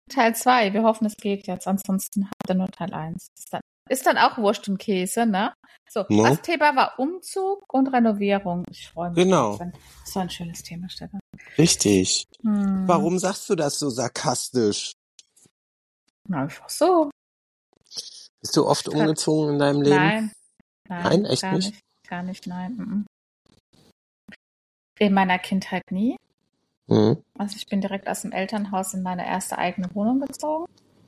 Teil 2. Wir hoffen, es geht jetzt. Ansonsten habt ihr nur Teil 1. Ist dann auch Wurst und Käse, ne? So, No? das Thema war Umzug und Renovierung. Ich freue mich. Genau. Das ist so ein schönes Thema, Stefan. Richtig. Warum sagst du das so sarkastisch? Na, einfach so. Bist du oft umgezogen in deinem Leben? Nein, Echt gar nicht? Gar nicht, nein. In meiner Kindheit nie. Mhm. Also ich bin direkt aus dem Elternhaus in meine erste eigene Wohnung gezogen.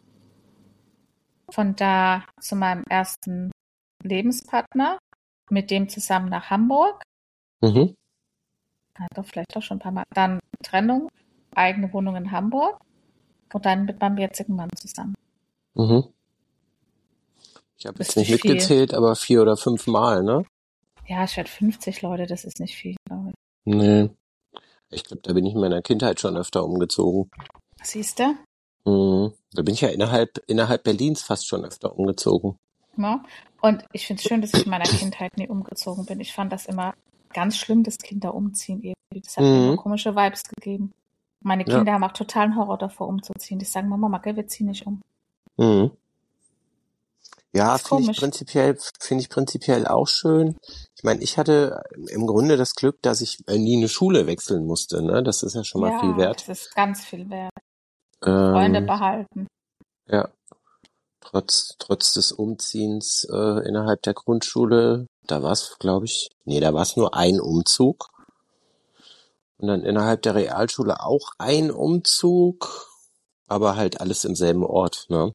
Von da zu meinem ersten Lebenspartner, mit dem zusammen nach Hamburg. Mhm. Doch, vielleicht doch schon ein paar Mal. Dann Trennung, eigene Wohnung in Hamburg und dann mit meinem jetzigen Mann zusammen. Mhm. Ich habe jetzt nicht mitgezählt, aber 4 oder 5 Mal, ne? Ja, ich werde 50 Leute, das ist nicht viel, glaube ich. Nee. Ich glaube, da bin ich in meiner Kindheit schon öfter umgezogen. Siehst du? Mhm. Da bin ich ja innerhalb Berlins fast schon öfter umgezogen. Ja. Und ich finde es schön, dass ich in meiner Kindheit nie umgezogen bin. Ich fand das immer ganz schlimm, dass Kinder umziehen irgendwie. Das hat mir immer komische Vibes gegeben. Meine Kinder haben auch totalen Horror davor, umzuziehen. Die sagen, Mama, Magge, wir ziehen nicht um. Mhm. Ja, finde ich prinzipiell auch schön. Ich meine, ich hatte im Grunde das Glück, dass ich nie eine Schule wechseln musste, ne? Das ist ja schon mal viel wert. Das ist ganz viel wert. Freunde behalten. Ja. Trotz des Umziehens innerhalb der Grundschule, da war es, glaube ich, da war es nur ein Umzug. Und dann innerhalb der Realschule auch ein Umzug, aber halt alles im selben Ort, ne?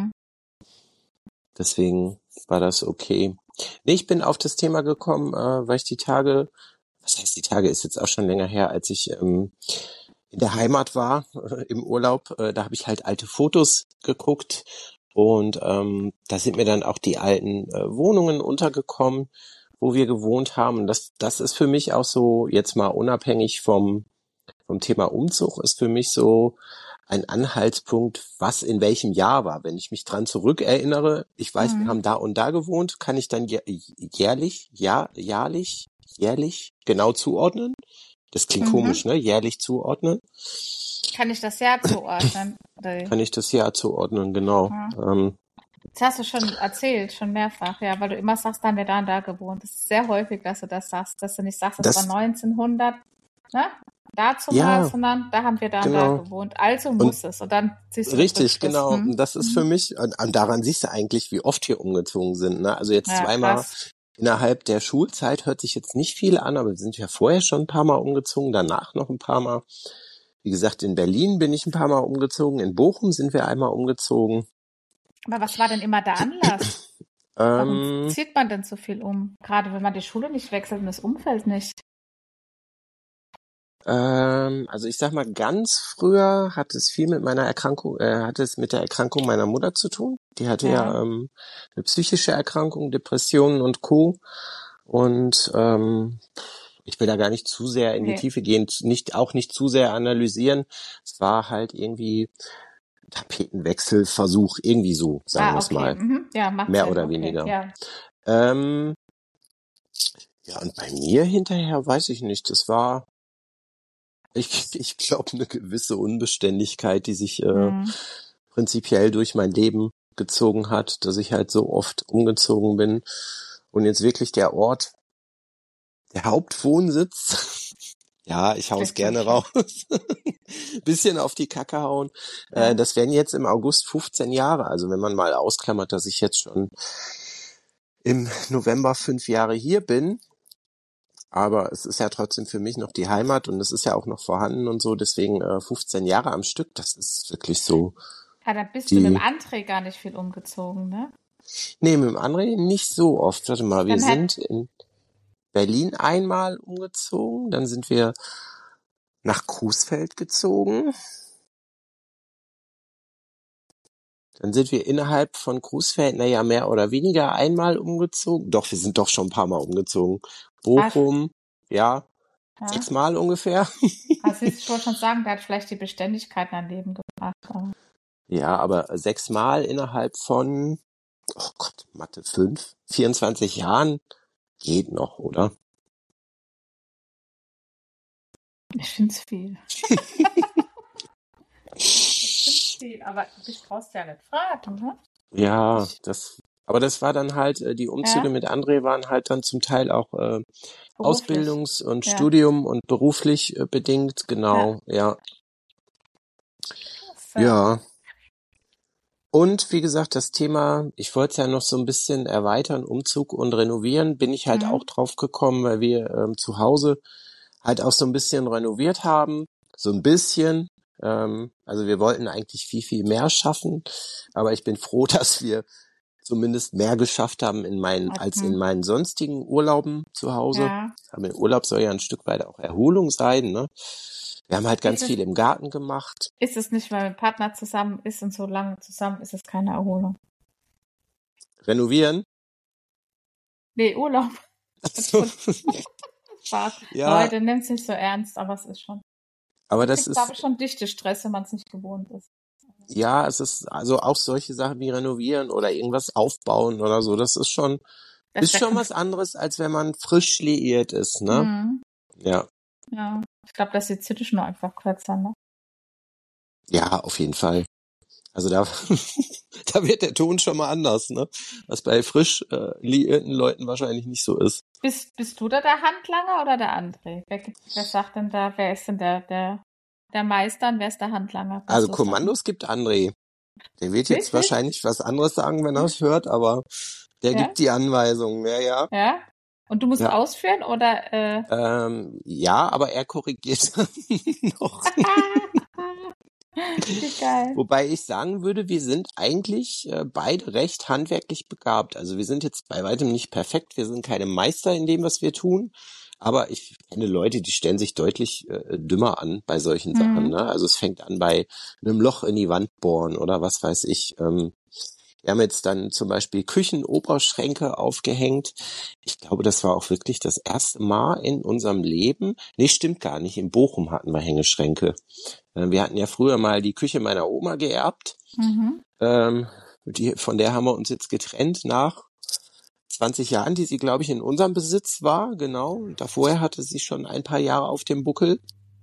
Deswegen war das okay. Nee, ich bin auf das Thema gekommen, weil ich die Tage ist jetzt auch schon länger her, als ich in der Heimat war, im Urlaub, da habe ich halt alte Fotos geguckt und da sind mir dann auch die alten Wohnungen untergekommen, wo wir gewohnt haben. Und das ist für mich auch so, jetzt mal unabhängig vom Thema Umzug, ist für mich so ein Anhaltspunkt, was in welchem Jahr war. Wenn ich mich dran zurückerinnere, ich weiß, wir haben da und da gewohnt, kann ich dann jährlich genau zuordnen. Das klingt komisch, ne? Jährlich zuordnen. Kann ich das Jahr zuordnen? Kann ich das Jahr zuordnen, genau. Das hast du schon erzählt, schon mehrfach, ja, weil du immer sagst, da haben wir da und da gewohnt. Das ist sehr häufig, dass du das sagst, dass du nicht sagst, das war 1900, ne? Dazu mal, sondern da haben wir da und da gewohnt. Also muss es. Und dann siehst du richtig, genau. Und das ist für mich, und daran siehst du eigentlich, wie oft hier umgezogen sind, ne? Also jetzt zweimal innerhalb der Schulzeit hört sich jetzt nicht viel an, aber wir sind ja vorher schon ein paar Mal umgezogen, danach noch ein paar Mal. Wie gesagt, in Berlin bin ich ein paar Mal umgezogen, in Bochum sind wir einmal umgezogen. Aber was war denn immer der Anlass? Warum zieht man denn so viel um? Gerade wenn man die Schule nicht wechselt und das Umfeld nicht. Also ich sag mal, ganz früher hat es viel mit meiner Erkrankung, mit der Erkrankung meiner Mutter zu tun. Die hatte ja eine psychische Erkrankung, Depressionen und Co. Und ich will da gar nicht zu sehr in die Tiefe gehen, auch nicht zu sehr analysieren. Es war halt irgendwie Tapetenwechselversuch, irgendwie so, sagen wir es mal. Ja, macht mehr Sinn. oder weniger. Ja, und bei mir hinterher weiß ich nicht. Das war, ich glaube, eine gewisse Unbeständigkeit, die sich prinzipiell durch mein Leben gezogen hat, dass ich halt so oft umgezogen bin und jetzt wirklich der Ort, der Hauptwohnsitz, ja, ich hau's gerne raus, bisschen auf die Kacke hauen, das werden jetzt im August 15 Jahre, also wenn man mal ausklammert, dass ich jetzt schon im November 5 Jahre hier bin, aber es ist ja trotzdem für mich noch die Heimat und es ist ja auch noch vorhanden und so, deswegen 15 Jahre am Stück, das ist wirklich so. Ja, da bist du mit dem André gar nicht viel umgezogen, ne? Nee, mit dem André nicht so oft. Warte mal, wir sind in Berlin einmal umgezogen, dann sind wir nach Coesfeld gezogen. Dann sind wir innerhalb von Coesfeld, mehr oder weniger einmal umgezogen. Doch, wir sind doch schon ein paar Mal umgezogen. Bochum, ja. 6 Mal ungefähr. Also ich wollte schon sagen, der hat vielleicht die Beständigkeit in dein Leben gebracht. Aber. Ja, aber 6 Mal innerhalb von, 24 Jahren geht noch, oder? Ich find's viel. viel, aber dich brauchst du ja nicht fragen, ne? Ja, aber das war dann halt, die Umzüge mit André waren halt dann zum Teil auch Beruflich. Ausbildungs- und Studium und beruflich bedingt, genau, ja. Ja. Und wie gesagt, das Thema, ich wollte es ja noch so ein bisschen erweitern, Umzug und renovieren, bin ich halt auch drauf gekommen, weil wir zu Hause halt auch so ein bisschen renoviert haben. So ein bisschen. Also wir wollten eigentlich viel, viel mehr schaffen, aber ich bin froh, dass wir zumindest mehr geschafft haben als in meinen sonstigen Urlauben zu Hause. Ja. Aber der Urlaub soll ja ein Stück weit auch Erholung sein, ne? Wir haben halt ganz viel im Garten gemacht. Ist es nicht, weil ein Partner zusammen ist und so lange zusammen ist es keine Erholung? Renovieren? Nee, Urlaub. So. Spaß. Ja. Leute, nehmt es nicht so ernst, aber es ist schon. Aber das ist, glaube ich, schon dichte Stress, wenn man es nicht gewohnt ist. Ja, es ist also auch solche Sachen wie renovieren oder irgendwas aufbauen oder so. Das ist schon was anderes, als wenn man frisch liiert ist, ne? Mhm. Ja. Ja. Ich glaube, das ist jetzt nur einfach kürzer, ne? Ja, auf jeden Fall. Also da wird der Ton schon mal anders, ne? Was bei frisch liierten Leuten wahrscheinlich nicht so ist. Bist du da der Handlanger oder der André? Wer sagt denn da, wer ist denn der Meister und wer ist der Handlanger? Also Kommandos gibt André. Der wird jetzt wahrscheinlich was anderes sagen, wenn er es hört, aber der gibt die Anweisungen, ja. Ja? Und du musst ausführen oder? Ja, aber er korrigiert noch. Wie geil. Wobei ich sagen würde, wir sind eigentlich beide recht handwerklich begabt. Also wir sind jetzt bei weitem nicht perfekt, wir sind keine Meister in dem, was wir tun. Aber ich kenne Leute, die stellen sich deutlich dümmer an bei solchen Sachen. Ne? Also es fängt an bei einem Loch in die Wand bohren oder was weiß ich. Wir haben jetzt dann zum Beispiel Küchenoberschränke aufgehängt. Ich glaube, das war auch wirklich das erste Mal in unserem Leben. Nee, stimmt gar nicht. In Bochum hatten wir Hängeschränke. Wir hatten ja früher mal die Küche meiner Oma geerbt. Von der haben wir uns jetzt getrennt nach 20 Jahren, die sie, glaube ich, in unserem Besitz war. Genau. Davor hatte sie schon ein paar Jahre auf dem Buckel.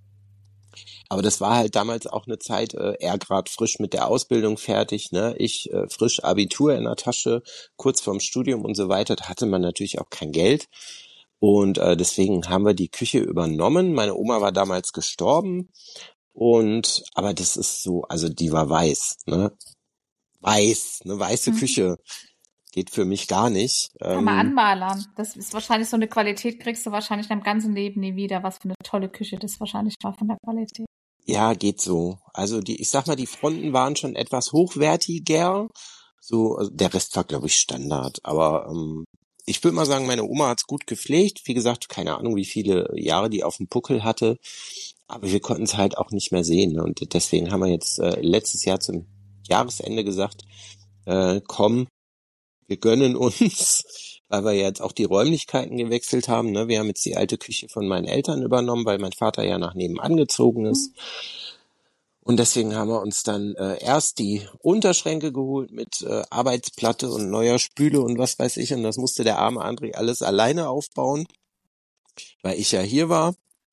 Aber das war halt damals auch eine Zeit, er gerade frisch mit der Ausbildung fertig, ne? Ich frisch Abitur in der Tasche, kurz vorm Studium und so weiter. Da hatte man natürlich auch kein Geld. Und deswegen haben wir die Küche übernommen. Meine Oma war damals gestorben. Aber das ist so, also die war weiß, ne? Weiß, eine weiße Küche. Geht für mich gar nicht. Kann man anmalern. Das ist wahrscheinlich so eine Qualität, kriegst du wahrscheinlich deinem ganzen Leben nie wieder. Was für eine tolle Küche das wahrscheinlich war von der Qualität. Ja, geht so. Also ich sag mal, die Fronten waren schon etwas hochwertiger. So, also der Rest war, glaube ich, Standard. Aber ich würde mal sagen, meine Oma hat's gut gepflegt. Wie gesagt, keine Ahnung, wie viele Jahre die auf dem Buckel hatte. Aber wir konnten es halt auch nicht mehr sehen. Ne? Und deswegen haben wir jetzt letztes Jahr zum Jahresende gesagt, komm, wir gönnen uns, weil wir jetzt auch die Räumlichkeiten gewechselt haben. Ne? Wir haben jetzt die alte Küche von meinen Eltern übernommen, weil mein Vater ja nach nebenan gezogen ist. Und deswegen haben wir uns dann erst die Unterschränke geholt mit Arbeitsplatte und neuer Spüle und was weiß ich. Und das musste der arme André alles alleine aufbauen, weil ich ja hier war.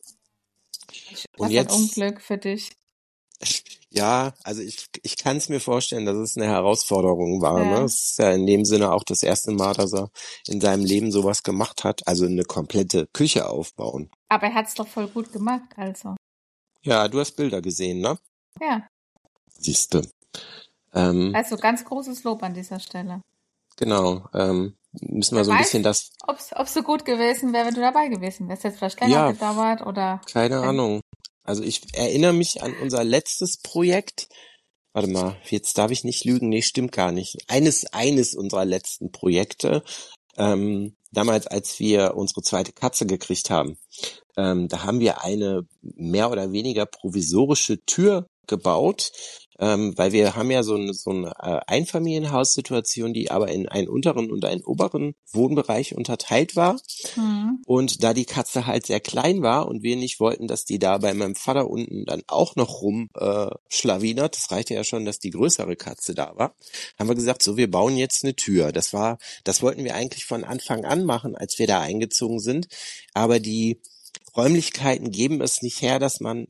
Und jetzt ein Unglück für dich. Ja, also ich kann es mir vorstellen, dass es eine Herausforderung war. Ne? Es ist ja in dem Sinne auch das erste Mal, dass er in seinem Leben sowas gemacht hat, also eine komplette Küche aufbauen. Aber er hat's doch voll gut gemacht, also. Ja, du hast Bilder gesehen, ne? Ja. Siehste. Also ganz großes Lob an dieser Stelle. Genau. Müssen wir so ein bisschen das... Ob so gut gewesen wäre, wenn du dabei gewesen wärst. Jetzt vielleicht länger gedauert oder... Keine Ahnung. Also ich erinnere mich an unser letztes Projekt. Warte mal, jetzt darf ich nicht lügen. Nee, stimmt gar nicht. Eines unserer letzten Projekte. Damals, als wir unsere zweite Katze gekriegt haben, da haben wir eine mehr oder weniger provisorische Tür gebaut, weil wir haben ja so eine Einfamilienhaussituation, die aber in einen unteren und einen oberen Wohnbereich unterteilt war. Und da die Katze halt sehr klein war und wir nicht wollten, dass die da bei meinem Vater unten dann auch noch schlawinert, das reichte ja schon, dass die größere Katze da war, haben wir gesagt, so, wir bauen jetzt eine Tür. Das wollten wir eigentlich von Anfang an machen, als wir da eingezogen sind, aber die Räumlichkeiten geben es nicht her, dass man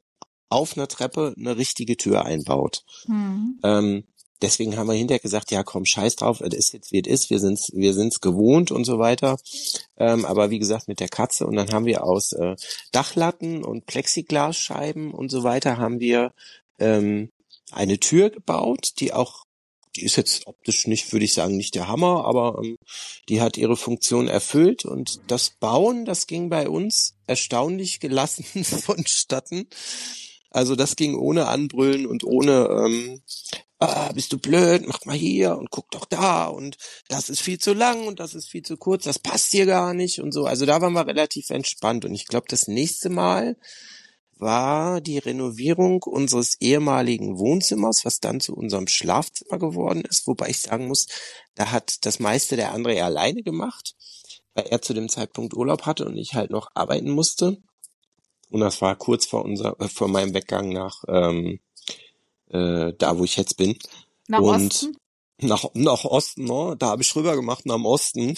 auf einer Treppe eine richtige Tür einbaut. Deswegen haben wir hinterher gesagt, ja komm, scheiß drauf, es ist jetzt wie es ist, wir sind's gewohnt und so weiter. Aber wie gesagt, mit der Katze, und dann haben wir aus Dachlatten und Plexiglasscheiben und so weiter haben wir eine Tür gebaut, die ist jetzt optisch nicht, würde ich sagen, nicht der Hammer, aber die hat ihre Funktion erfüllt, und das Bauen, das ging bei uns erstaunlich gelassen vonstatten. Also das ging ohne Anbrüllen und ohne bist du blöd, mach mal hier und guck doch da und das ist viel zu lang und das ist viel zu kurz, das passt hier gar nicht und so. Also da waren wir relativ entspannt, und ich glaube, das nächste Mal war die Renovierung unseres ehemaligen Wohnzimmers, was dann zu unserem Schlafzimmer geworden ist, wobei ich sagen muss, da hat das meiste der André alleine gemacht, weil er zu dem Zeitpunkt Urlaub hatte und ich halt noch arbeiten musste. Und das war kurz vor meinem Weggang nach da, wo ich jetzt bin. Nach und Osten? Nach Osten, ne? Da habe ich rüber gemacht, nach dem Osten.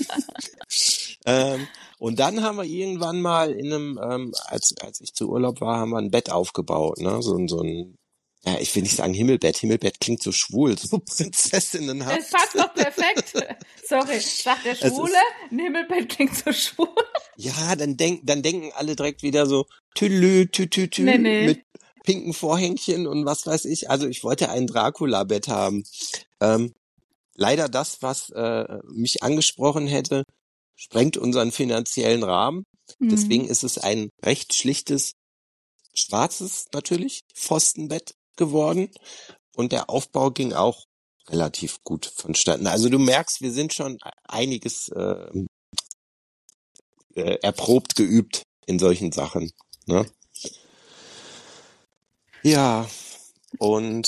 Und dann haben wir irgendwann mal in einem, als ich zu Urlaub war, haben wir ein Bett aufgebaut, ne? So ein, ja, ich will nicht sagen Himmelbett. Himmelbett klingt so schwul, so Prinzessinnenhaft. Das passt doch perfekt. Sorry, sagt der Schwule, ein Himmelbett klingt so schwul. Ja, dann denken alle direkt wieder so tütü, Nee. mit pinken Vorhängchen und was weiß ich. Also ich wollte ein Dracula-Bett haben. Leider das, was mich angesprochen hätte, sprengt unseren finanziellen Rahmen. Deswegen ist es ein recht schlichtes, schwarzes natürlich, Pfostenbett geworden. Und der Aufbau ging auch relativ gut vonstatten. Also du merkst, wir sind schon einiges erprobt, geübt in solchen Sachen. Ne? Ja, und...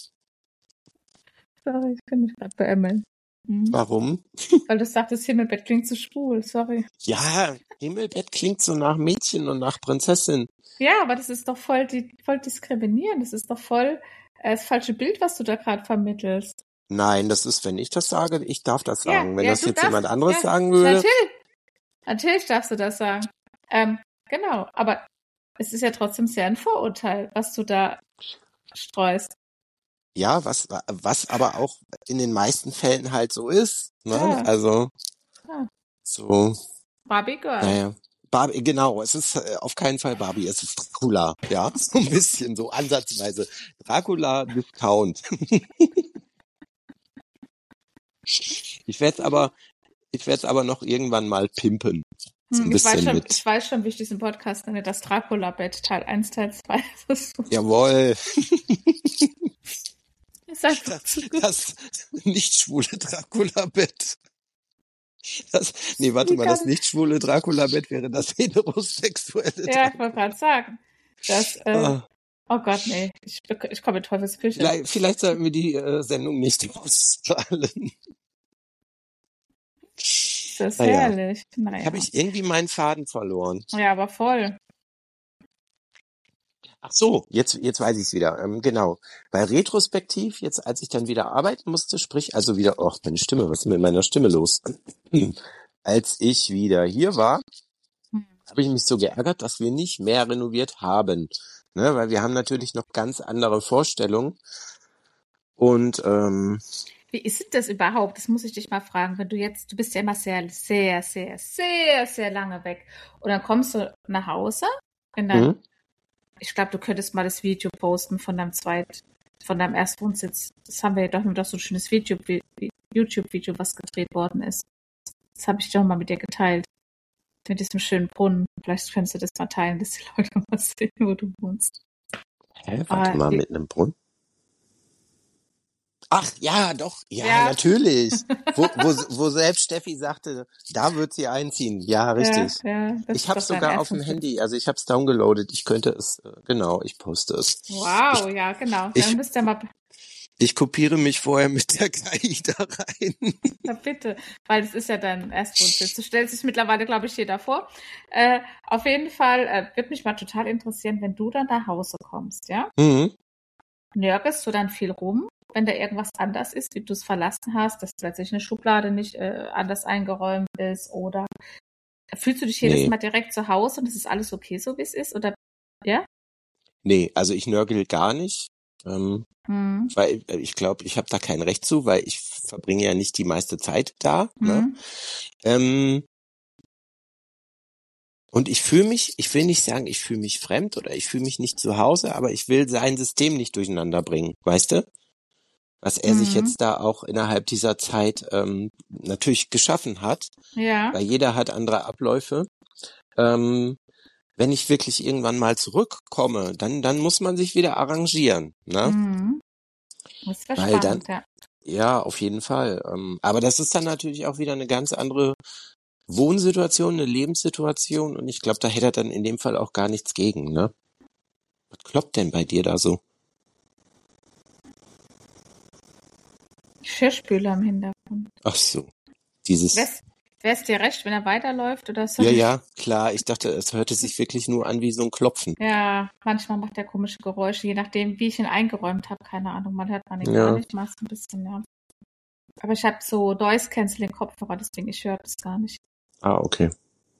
Sorry, ich kann mich gerade beämmeln. Warum? Weil du sagtest, Himmelbett klingt so schwul, sorry. Ja, Himmelbett klingt so nach Mädchen und nach Prinzessin. Ja, aber das ist doch voll diskriminierend. Das ist doch voll das falsche Bild, was du da gerade vermittelst. Nein, das ist, wenn ich das sage, ich darf das sagen. Wenn das jetzt jemand anderes sagen würde. würde. Natürlich darfst du das sagen. Genau, aber es ist ja trotzdem sehr ein Vorurteil, was du da streust. Ja, was aber auch in den meisten Fällen halt so ist. Ne? Ja. Also so. Barbie Girl. Naja. Barbie, genau, es ist auf keinen Fall Barbie, es ist Dracula, ja, so ein bisschen, so ansatzweise. Dracula Discount. Ich werde es aber noch irgendwann mal pimpen. So ein bisschen ich weiß schon, wie ich diesen Podcast nenne, das Dracula-Bett, Teil 1, Teil 2. Jawohl. Das nicht schwule Dracula-Bett. Das nicht schwule Dracula-Bett wäre das heterosexuelle. Ja, ich wollte gerade sagen. Oh Gott, nee. Ich komme in Teufelsküche. Vielleicht sollten wir die Sendung nicht ausstrahlen. Das ist herrlich. Naja. Habe ich irgendwie meinen Faden verloren. Ja, aber voll. Ach so, jetzt weiß ich es wieder. Genau. Bei retrospektiv, jetzt als ich dann wieder arbeiten musste, sprich also wieder, meine Stimme, was ist mit meiner Stimme los? Als ich wieder hier war, habe ich mich so geärgert, dass wir nicht mehr renoviert haben. Ne, weil wir haben natürlich noch ganz andere Vorstellungen. Und wie ist das überhaupt? Das muss ich dich mal fragen. Wenn du bist ja immer sehr, sehr, sehr, sehr, sehr lange weg. Und dann kommst du nach Hause und dann, ich glaube, du könntest mal das Video posten von deinem Erstwohnsitz. Das haben wir ja doch nur so ein schönes YouTube-Video, was gedreht worden ist. Das habe ich doch mal mit dir geteilt. Mit diesem schönen Brunnen. Vielleicht könntest du das mal teilen, dass die Leute mal sehen, wo du wohnst. Warte mal, mit einem Brunnen? Ach, ja, doch. Ja, natürlich. Wo selbst Steffi sagte, da wird sie einziehen. Ja, richtig. Ja, ich habe es sogar auf dem Handy. Also ich habe es downgeloadet. Ich könnte es, ich poste es. Wow, ja, genau. Dann müsst ihr mal... Ich kopiere mich vorher mit der KI da rein. Na bitte, weil das ist ja dein Erstwohnsitz. Du stellst dich mittlerweile, glaube ich, jeder vor. Auf jeden Fall würde mich mal total interessieren, wenn du dann nach Hause kommst, ja? Nörgelst du dann viel rum, wenn da irgendwas anders ist, wie du es verlassen hast, dass plötzlich eine Schublade nicht anders eingeräumt ist, oder fühlst du dich jedes Mal direkt zu Hause und es ist alles okay, so wie es ist, oder ja? Nee, also ich nörgel gar nicht. Weil ich glaube, ich habe da kein Recht zu, weil ich verbringe ja nicht die meiste Zeit da. Ne? Und ich will nicht sagen, ich fühle mich fremd oder ich fühle mich nicht zu Hause, aber ich will sein System nicht durcheinander bringen, weißt du? Was er sich jetzt da auch innerhalb dieser Zeit natürlich geschaffen hat, weil jeder hat andere Abläufe. Wenn ich wirklich irgendwann mal zurückkomme, dann muss man sich wieder arrangieren, ne? Das wäre Weil dann, spannend, ja. ja, auf jeden Fall. Aber das ist dann natürlich auch wieder eine ganz andere Wohnsituation, eine Lebenssituation und ich glaube, da hätte er dann in dem Fall auch gar nichts gegen, ne? Was kloppt denn bei dir da so? Geschirrspüler im Hintergrund. Ach so, dieses... Wäre es dir recht, wenn er weiterläuft oder soll Ja, klar. Ich dachte, es hörte sich wirklich nur an wie so ein Klopfen. Ja, manchmal macht er komische Geräusche, je nachdem, wie ich ihn eingeräumt habe. Keine Ahnung, man hört man ihn Ja. gar nicht, mal so ein bisschen, ja. Aber ich habe so Noise-Canceling-Kopfhörer, deswegen ich höre das gar nicht. Ah, okay.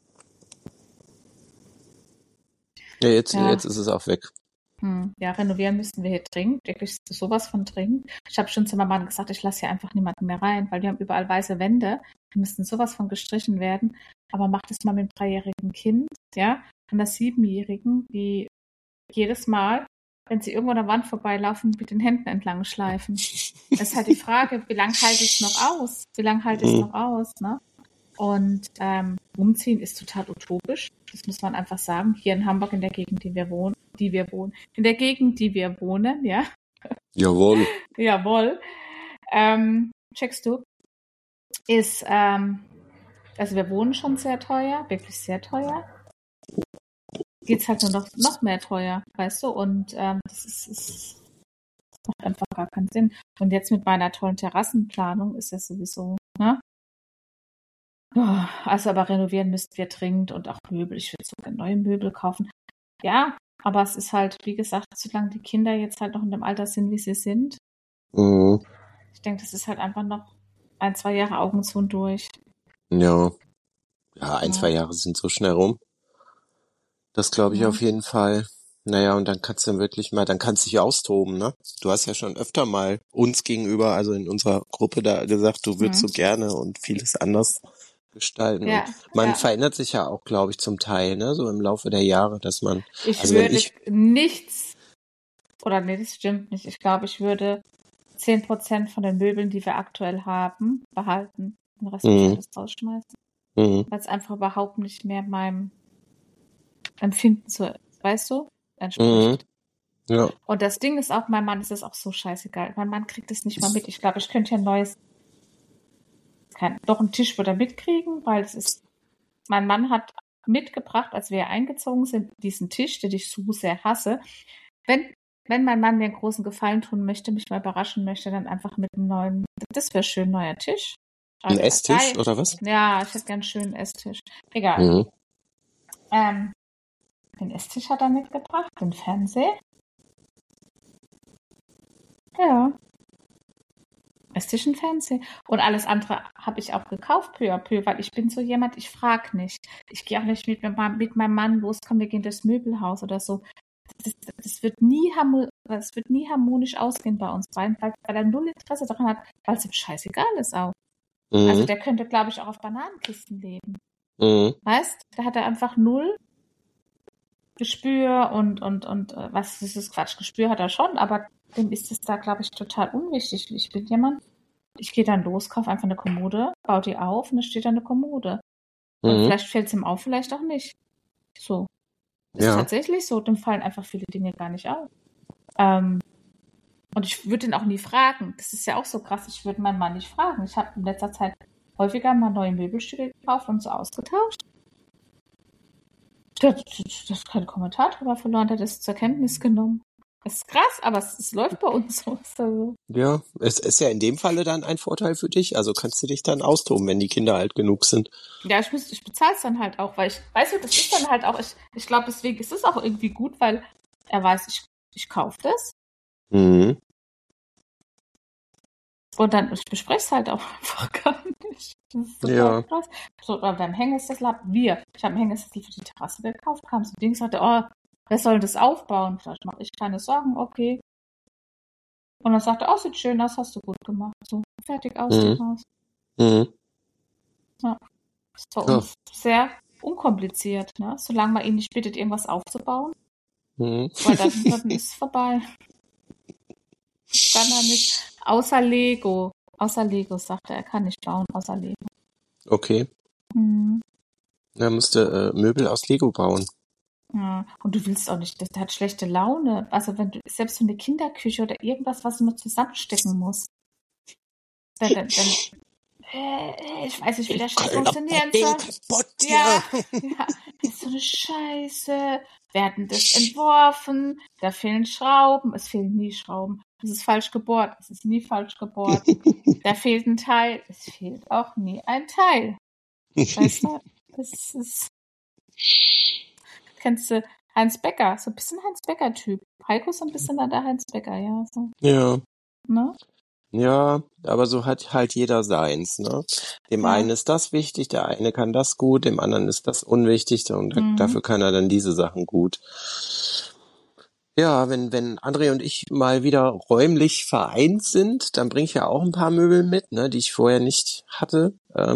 Ja, jetzt ist es auch weg. Ja, renovieren müssen wir hier dringend, wirklich sowas von dringend. Ich habe schon zu meinem Mann gesagt, ich lasse hier einfach niemanden mehr rein, weil wir haben überall weiße Wände. Die müssten sowas von gestrichen werden. Aber mach das mal mit dem 3-jährigen Kind, ja, und der 7-jährigen, die jedes Mal, wenn sie irgendwo an der Wand vorbeilaufen, mit den Händen entlang schleifen. Das ist halt die Frage, wie lange halte ich es noch aus? Ne? Und umziehen ist total utopisch. Das muss man einfach sagen. Hier in Hamburg, in der Gegend, in der Gegend, die wir wohnen, ja. Jawohl. Jawohl. Checkst du? Ist, also wir wohnen schon sehr teuer, wirklich sehr teuer. Geht's halt nur noch mehr teuer, weißt du? Und das macht einfach gar keinen Sinn. Und jetzt mit meiner tollen Terrassenplanung ist das sowieso, ne? Also aber renovieren müssten wir dringend und auch Möbel. Ich würde sogar neue Möbel kaufen. Ja, aber es ist halt, wie gesagt, solange die Kinder jetzt halt noch in dem Alter sind, wie sie sind. Ich denke, das ist halt einfach noch 1-2 Jahre Augen zu und durch. Ja. Ja, 1-2 Jahre sind so schnell rum. Das glaube ich auf jeden Fall. Naja, und dann kannst du dann kannst du dich austoben, ne? Du hast ja schon öfter mal uns gegenüber, also in unserer Gruppe da gesagt, du würdest so gerne und vieles anders gestalten. Ja, und man verändert sich ja auch, glaube ich, zum Teil, ne? So im Laufe der Jahre, dass man... Ich würde nichts... Oder nee, das stimmt nicht. Ich glaube, ich würde 10% von den Möbeln, die wir aktuell haben, behalten. Den Rest würde ich alles rausschmeißen. Weil es einfach überhaupt nicht mehr meinem Empfinden so, weißt du, entspricht. Ja. Und das Ding ist auch, mein Mann ist es auch so scheißegal. Mein Mann kriegt es nicht mal mit. Ich glaube, ich könnte ja doch einen Tisch würde er mitkriegen, weil mein Mann hat mitgebracht, als wir eingezogen sind, diesen Tisch, den ich so sehr hasse. Wenn mein Mann mir einen großen Gefallen tun möchte, mich mal überraschen möchte, dann einfach mit einem neuen, das wäre schön, neuer Tisch. Ein Esstisch oder was? Ja, ich hätte gern einen schönen Esstisch. Egal. Den Esstisch hat er mitgebracht, den Fernseher. Ja. Esstisch und Fernseher. Und alles andere habe ich auch gekauft, peu à peu, weil ich bin so jemand, ich frage nicht. Ich gehe auch nicht mit meinem Mann los, komm, wir gehen durchs Möbelhaus oder so. Das wird nie harmonisch ausgehen bei uns beiden, weil er null Interesse daran hat, weil es ihm scheißegal ist auch. Also der könnte, glaube ich, auch auf Bananenkisten leben. Weißt? Da hat er einfach null Gespür und was ist das Quatsch? Gespür hat er schon, aber dem ist es da, glaube ich, total unwichtig. Ich bin jemand, ich gehe dann los, kaufe einfach eine Kommode, baue die auf und da steht da eine Kommode. Und vielleicht fällt es ihm auf, vielleicht auch nicht. So. Ist tatsächlich so, dem fallen einfach viele Dinge gar nicht auf. Und ich würde ihn auch nie fragen. Das ist ja auch so krass, ich würde meinen Mann nicht fragen. Ich habe in letzter Zeit häufiger mal neue Möbelstücke gekauft und so ausgetauscht. Das ist kein Kommentar drüber verloren, der hat das zur Kenntnis genommen. Das ist krass, aber es läuft bei uns so. Ja, es ist ja in dem Falle dann ein Vorteil für dich. Also kannst du dich dann austoben, wenn die Kinder alt genug sind. Ja, ich bezahle es dann halt auch, weil weißt du, das ist dann halt auch, ich glaube, deswegen ist es auch irgendwie gut, weil er weiß, ich kaufe das. Und dann, ich bespreche es halt auch einfach gar nicht. Das ist total krass. So, oder beim Hängesessel ich habe einen Hängesessel für die Terrasse gekauft, kam so ein Ding, sagte, wer soll das aufbauen? Ich mache ich keine Sorgen, okay. Und dann sagt er, sieht schön aus, hast du gut gemacht. So, fertig aus dem Haus. Ja, ist für uns sehr unkompliziert, ne? Solange man ihn nicht bittet, irgendwas aufzubauen. Weil dann ist es vorbei. Kann er nicht. Außer Lego. Außer Lego, sagt er kann nicht bauen, außer Lego. Okay. Er musste Möbel aus Lego bauen. Ja. Und du willst auch nicht, der hat schlechte Laune. Also wenn du, selbst so eine Kinderküche oder irgendwas, was du nur zusammenstecken musst, dann ich weiß nicht, wie der Scheiß funktionieren soll. Ja, ist so eine Scheiße. Wir hatten das entworfen, da fehlen Schrauben, es fehlen nie Schrauben. Es ist falsch gebohrt, es ist nie falsch gebohrt. Da fehlt ein Teil, es fehlt auch nie ein Teil. Weißt du, das ist... Kennst du Heinz Becker? So ein bisschen Heinz Becker-Typ. Heiko ist so ein bisschen der Heinz Becker, ja. So. Ja. Ne? Ja, aber so hat halt jeder seins, ne? Dem einen ist das wichtig, der eine kann das gut, dem anderen ist das unwichtig und dafür kann er dann diese Sachen gut. Ja, wenn André und ich mal wieder räumlich vereint sind, dann bringe ich ja auch ein paar Möbel mit, ne, die ich vorher nicht hatte.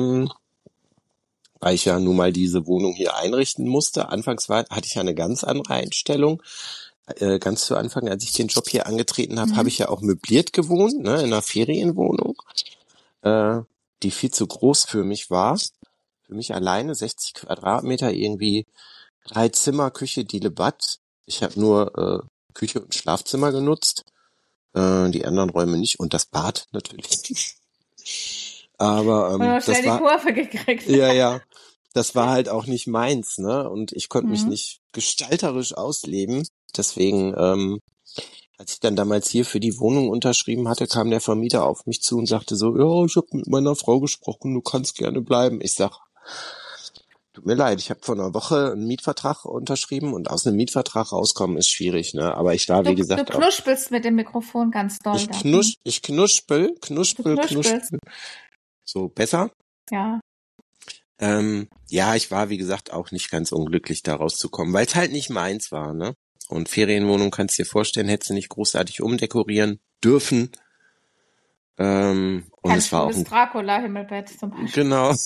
Weil ich ja nun mal diese Wohnung hier einrichten musste. Anfangs hatte ich ja eine ganz andere Einstellung. Ganz zu Anfang, als ich den Job hier angetreten habe, habe ich ja auch möbliert gewohnt, ne, in einer Ferienwohnung, die viel zu groß für mich war. Für mich alleine 60 Quadratmeter, irgendwie 3 Zimmer, Küche, Diele-Bad. Ich habe nur Küche und Schlafzimmer genutzt, die anderen Räume nicht und das Bad natürlich. Aber das war die Kurve gekriegt. Ja. Das war halt auch nicht meins, ne? Und ich konnte mich nicht gestalterisch ausleben. Deswegen, als ich dann damals hier für die Wohnung unterschrieben hatte, kam der Vermieter auf mich zu und sagte so, ja, ich habe mit meiner Frau gesprochen, du kannst gerne bleiben. Ich sag, tut mir leid, ich habe vor einer Woche einen Mietvertrag unterschrieben und aus einem Mietvertrag rauskommen ist schwierig, ne? Aber ich war, wie gesagt, du knuspelst mit dem Mikrofon ganz doll. Ich knuspel. So, besser? Ja. Ja, ich war, wie gesagt, auch nicht ganz unglücklich, da rauszukommen, weil es halt nicht meins war, ne? Und Ferienwohnung, kannst du dir vorstellen, hättest du nicht großartig umdekorieren dürfen. Und es war auch ein Dracula-Himmelbett zum Beispiel. Genau.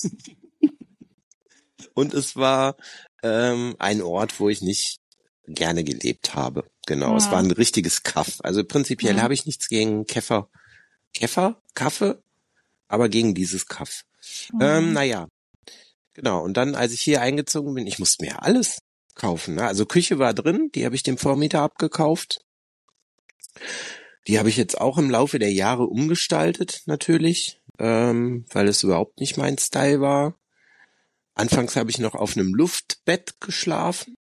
Und es war ein Ort, wo ich nicht gerne gelebt habe. Genau, es war ein richtiges Kaff. Also prinzipiell habe ich nichts gegen Kaffee, aber gegen dieses Kaff. Naja. Genau, und dann, als ich hier eingezogen bin, ich musste mir alles kaufen. Ne? Also Küche war drin, die habe ich dem Vormieter abgekauft. Die habe ich jetzt auch im Laufe der Jahre umgestaltet, natürlich, weil es überhaupt nicht mein Style war. Anfangs habe ich noch auf einem Luftbett geschlafen.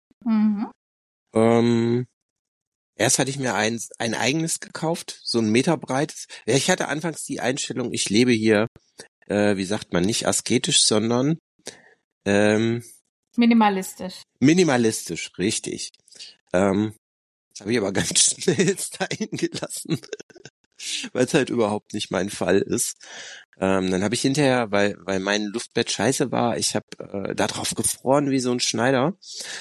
Erst hatte ich mir ein eigenes gekauft, so 1 Meter breites. Ja, ich hatte anfangs die Einstellung, ich lebe hier, wie sagt man, nicht asketisch, sondern minimalistisch. Minimalistisch, richtig. Das habe ich aber ganz schnell dahin gelassen, weil es halt überhaupt nicht mein Fall ist. Dann habe ich hinterher, weil mein Luftbett scheiße war, ich habe da drauf gefroren wie so ein Schneider,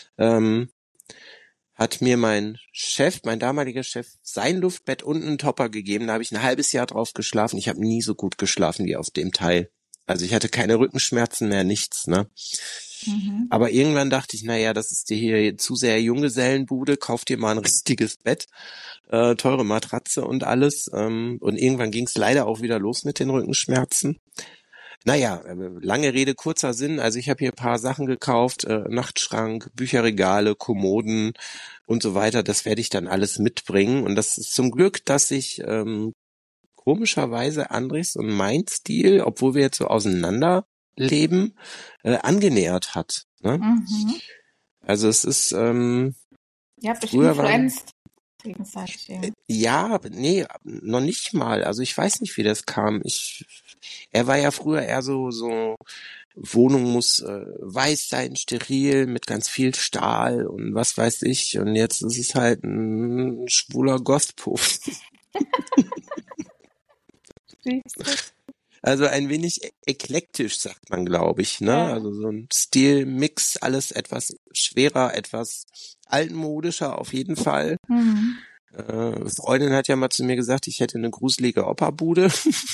hat mir mein damaliger Chef, sein Luftbett und einen Topper gegeben. Da habe ich ein halbes Jahr drauf geschlafen. Ich habe nie so gut geschlafen wie auf dem Teil. Also ich hatte keine Rückenschmerzen mehr, nichts, ne? Aber irgendwann dachte ich, naja, das ist dir hier zu sehr Junggesellenbude, kauf dir mal ein richtiges Bett, teure Matratze und alles. Und irgendwann ging es leider auch wieder los mit den Rückenschmerzen. Naja, lange Rede, kurzer Sinn. Also ich habe hier ein paar Sachen gekauft, Nachtschrank, Bücherregale, Kommoden und so weiter. Das werde ich dann alles mitbringen. Und das ist zum Glück, dass ich komischerweise Andres und mein Stil, obwohl wir jetzt so auseinander leben, angenähert hat. Ne? Also es ist ihr habt euch influenzt gegenseitig. Ja, nee, noch nicht mal. Also ich weiß nicht, wie das kam. Er war ja früher eher so Wohnung muss weiß sein, steril, mit ganz viel Stahl und was weiß ich. Und jetzt ist es halt ein schwuler Gothpuff. Also ein wenig eklektisch, sagt man, glaube ich, ne? Ja. Also so ein Stilmix, alles etwas schwerer, etwas altmodischer auf jeden Fall. Freundin hat ja mal zu mir gesagt, ich hätte eine gruselige Operbude.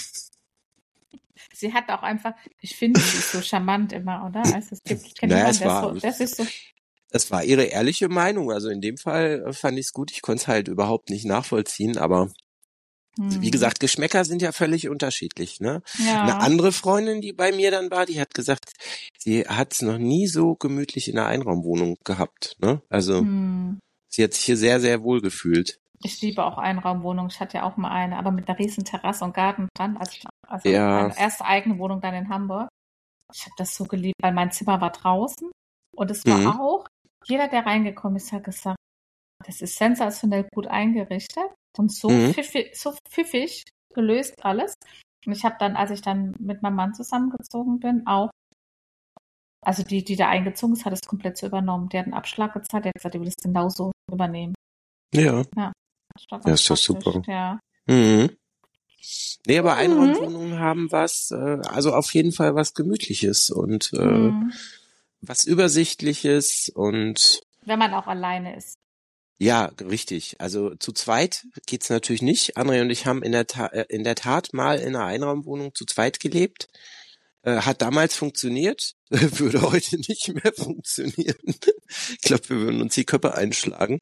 Sie hat auch einfach, ich finde, sie ist so charmant immer, oder? Also ich kenne Naja, niemanden, der sich so. es war ihre ehrliche Meinung. Also in dem Fall fand ich es gut. Ich konnte es halt überhaupt nicht nachvollziehen, aber wie gesagt, Geschmäcker sind ja völlig unterschiedlich, ne? Ja. Eine andere Freundin, die bei mir dann war, die hat gesagt, sie hat es noch nie so gemütlich in einer Einraumwohnung gehabt, ne? Also sie hat sich hier sehr, sehr wohl gefühlt. Ich liebe auch Einraumwohnungen. Ich hatte ja auch mal eine, aber mit einer riesen Terrasse und Garten dran. Also Ja. meine erste eigene Wohnung dann in Hamburg. Ich habe das so geliebt, weil mein Zimmer war draußen und es war auch, jeder, der reingekommen ist, hat gesagt, das ist sensationell gut eingerichtet und so pfiffig gelöst alles. Und ich habe dann, als ich dann mit meinem Mann zusammengezogen bin, auch, also die da eingezogen ist, hat es komplett so übernommen. Die hat einen Abschlag gezahlt, der hat gesagt, die will es genauso übernehmen. Ja. Ja, das ist doch super. Ja. Nee, aber Einraumwohnungen haben was, also auf jeden Fall was Gemütliches und was Übersichtliches und wenn man auch alleine ist. Ja, richtig. Also zu zweit geht's natürlich nicht. André und ich haben in der Tat mal in einer Einraumwohnung zu zweit gelebt. Hat damals funktioniert, würde heute nicht mehr funktionieren. Ich glaube, wir würden uns die Köpfe einschlagen.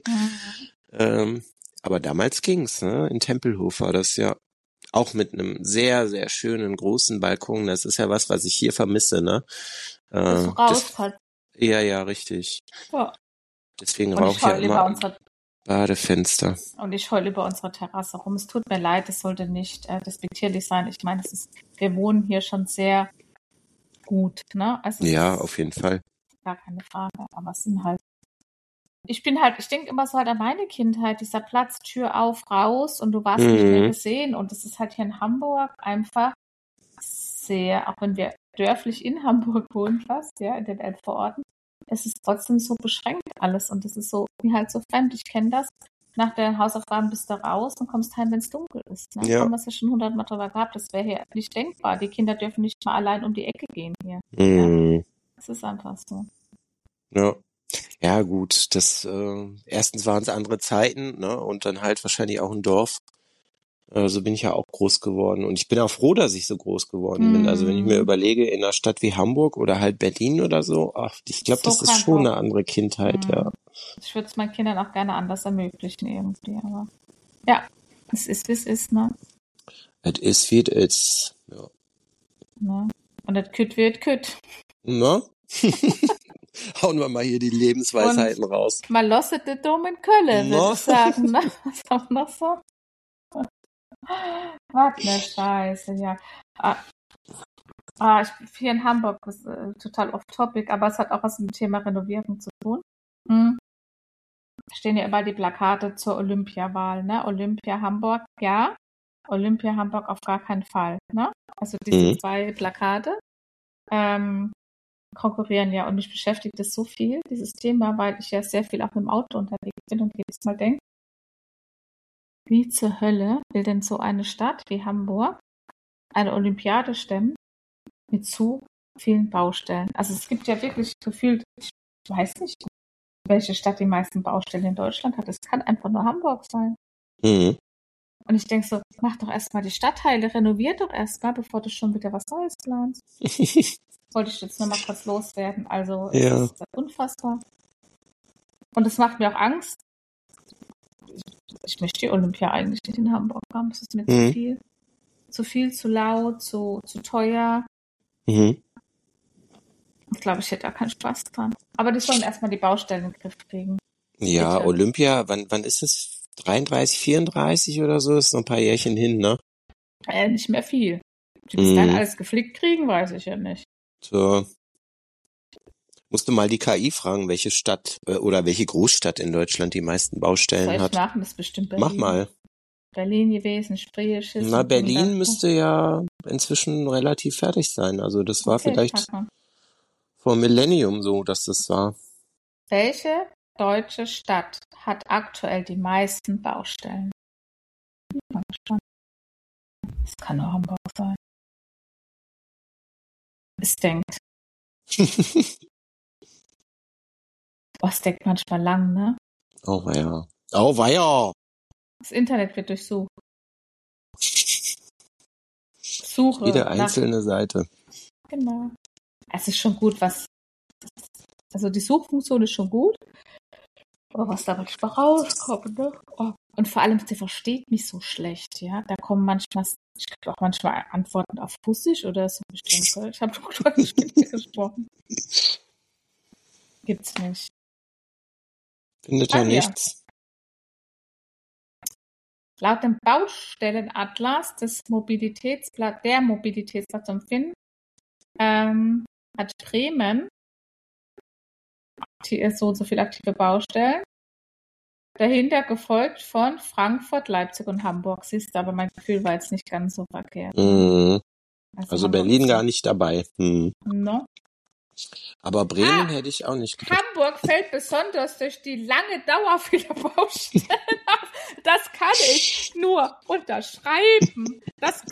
Aber damals ging's, ne? In Tempelhof war das ja auch mit einem sehr, sehr schönen großen Balkon. Das ist ja was ich hier vermisse, ne? Das so rauskommt. Ja, richtig. Ja. Deswegen rauche ich ja immer Badefenster. Und ich heule über unsere Terrasse rum. Es tut mir leid, es sollte nicht despektierlich sein. Ich meine, wir wohnen hier schon sehr gut, ne? Also ja, auf jeden Fall. Gar keine Frage. Aber es sind halt. Ich denke immer so halt an meine Kindheit, dieser Platz, Tür auf, raus und du warst nicht mehr gesehen. Und das ist halt hier in Hamburg einfach sehr, auch wenn wir dörflich in Hamburg wohnen fast, ja, in den Elbvororten, es ist trotzdem so beschränkt alles und es ist so, mir halt so fremd. Ich kenne das. Nach den Hausaufgaben bist du raus und kommst heim, wenn es dunkel ist. Ne? Ja. Haben wir es ja schon 100-mal drüber gehabt. Das wäre hier nicht denkbar. Die Kinder dürfen nicht mal allein um die Ecke gehen hier. Ja? Das ist einfach so. Ja. Ja, gut. Erstens waren es andere Zeiten, ne? Und dann halt wahrscheinlich auch ein Dorf. So bin ich ja auch groß geworden. Und ich bin auch froh, dass ich so groß geworden bin. Also wenn ich mir überlege, in einer Stadt wie Hamburg oder halt Berlin oder so, ich glaube, das ist schon eine andere Kindheit, ja. Ich würde es meinen Kindern auch gerne anders ermöglichen irgendwie, aber ja, es ist, wie es ist, ne? Es ist, wie es ist, ja. Ne? Und das Küt wird Küt. Ne? Hauen wir mal hier die Lebensweisheiten raus. Mal losset de Dom in Kölle, würde ich sagen, ne? Was haben wir noch so? Was ne Scheiße, ja. Hier in Hamburg ist total off-topic, aber es hat auch was mit dem Thema Renovierung zu tun. Stehen ja immer die Plakate zur Olympiawahl, ne? Olympia Hamburg, ja. Olympia Hamburg auf gar keinen Fall, ne? Also diese zwei Plakate konkurrieren ja und mich beschäftigt das so viel, dieses Thema, weil ich ja sehr viel auch mit dem Auto unterwegs bin und jedes Mal denke, wie zur Hölle will denn so eine Stadt wie Hamburg eine Olympiade stemmen mit so vielen Baustellen? Also es gibt ja wirklich gefühlt, ich weiß nicht, welche Stadt die meisten Baustellen in Deutschland hat. Es kann einfach nur Hamburg sein. Und ich denke so, mach doch erstmal die Stadtteile, renovier doch erstmal, bevor du schon wieder was Neues planst. Wollte ich jetzt nur mal kurz loswerden. Also es ist unfassbar. Und es macht mir auch Angst. Ich möchte die Olympia eigentlich nicht in Hamburg haben. Es ist mir zu viel. Zu viel, zu laut, zu teuer. Ich glaube, ich hätte da keinen Spaß dran. Aber die sollen erstmal die Baustellen in den Griff kriegen. Ja, bitte. Olympia, wann ist es? 33, 34 oder so? Ist noch ein paar Jährchen hin, ne? Nicht mehr viel. Die bis dann alles geflickt kriegen, weiß ich ja nicht. So. Musst du mal die KI fragen, welche Stadt oder welche Großstadt in Deutschland die meisten Baustellen hat. Machen, das ist bestimmt Berlin. Mach mal. Berlin gewesen, Spree, Schiss. Na, Berlin müsste ja inzwischen relativ fertig sein. Also das war vielleicht vor Millennium so, dass das war. Welche deutsche Stadt hat aktuell die meisten Baustellen? Das kann nur Hamburg sein. es denkt. Es denkt manchmal lang, ne? Oh weia. Oh weia. Das Internet wird durchsucht. Suche Jede nach. einzelne Seite. Genau. Es ist schon gut, also die Suchfunktion ist schon gut. Aber was da manchmal rauskommt, ne? Oh. Und vor allem, sie versteht mich so schlecht, ja. Da kommen manchmal, ich glaube auch manchmal Antworten auf Russisch oder so bestimmt. Ich habe doch Deutsch mit ihr gesprochen. Gibt's nicht. Findet er nichts? Laut dem Baustellenatlas der Mobilitätsplatz zum Finden hat Bremen so und so viele aktive Baustellen. Dahinter gefolgt von Frankfurt, Leipzig und Hamburg. Siehst du, aber mein Gefühl war jetzt nicht ganz so verkehrt. Also Berlin gar nicht dabei. No. Aber Bremen hätte ich auch nicht gedacht. Hamburg fällt besonders durch die lange Dauer vieler Baustellen auf. Das kann ich nur unterschreiben.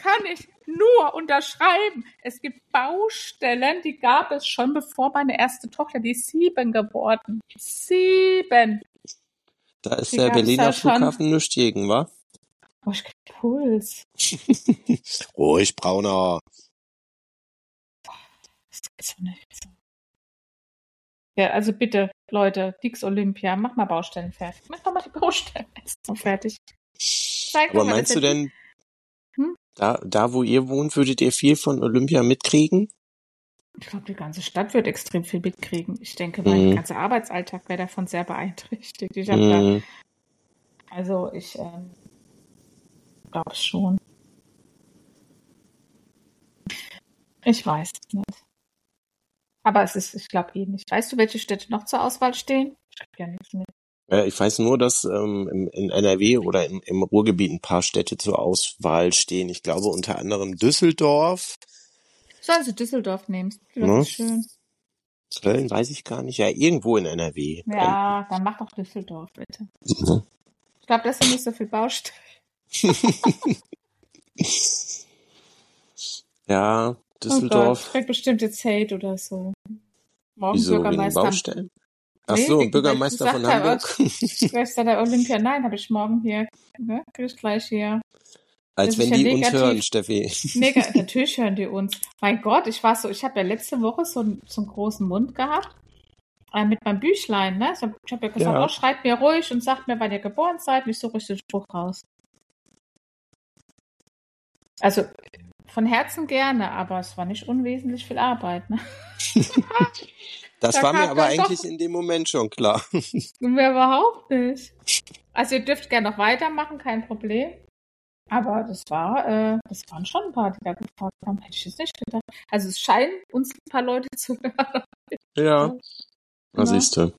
Es gibt Baustellen, die gab es schon, bevor meine erste Tochter, die ist 7 geworden. 7. Da ist der Berliner Flughafen nicht gegen, wa? Oh, ich krieg Puls. Ruhig, Brauner. Das ist so nicht so. Ja, also bitte, Leute, Dix Olympia, mach mal Baustellen fertig. Mach doch mal die Baustellen jetzt noch fertig. Aber meinst du denn, da wo ihr wohnt, würdet ihr viel von Olympia mitkriegen? Ich glaube, die ganze Stadt wird extrem viel mitkriegen. Ich denke, mein ganzer Arbeitsalltag wäre davon sehr beeinträchtigt. Ich glaube es schon. Ich weiß es nicht. Aber ich glaube nicht. Weißt du, welche Städte noch zur Auswahl stehen? Ich habe ja nichts mit. Ich weiß nur, dass in NRW oder im Ruhrgebiet ein paar Städte zur Auswahl stehen. Ich glaube unter anderem Düsseldorf. Sollen Sie Düsseldorf nehmen? Das ist schön. Köln weiß ich gar nicht. Ja, irgendwo in NRW. Ja, dann mach doch Düsseldorf, bitte. Ich glaube, das sind nicht so viel Baustellen. Ja, Düsseldorf. Ich krieg bestimmt jetzt Hate oder so. Morgen wieso, Bürgermeister. Wegen Baustellen? Ach so, Bürgermeister von Hamburg. Gleich der Olympia. Nein, habe ich morgen hier. Ne? Krieg ich gleich hier. Als wenn die uns hören, Steffi. Natürlich hören die uns. Mein Gott, ich habe ja letzte Woche so einen großen Mund gehabt. Mit meinem Büchlein, ne? Ich habe ja gesagt, oh, schreibt mir ruhig und sagt mir, wann ihr geboren seid. Und ich suche den Spruch raus. Also, von Herzen gerne, aber es war nicht unwesentlich viel Arbeit, ne? Das war mir aber eigentlich in dem Moment schon klar. Mir überhaupt nicht. Also ihr dürft gerne noch weitermachen, kein Problem. Aber das waren schon ein paar, die da gefragt haben. Hätte ich jetzt nicht gedacht. Also es scheinen uns ein paar Leute zu hören. Ja. Was siehst du?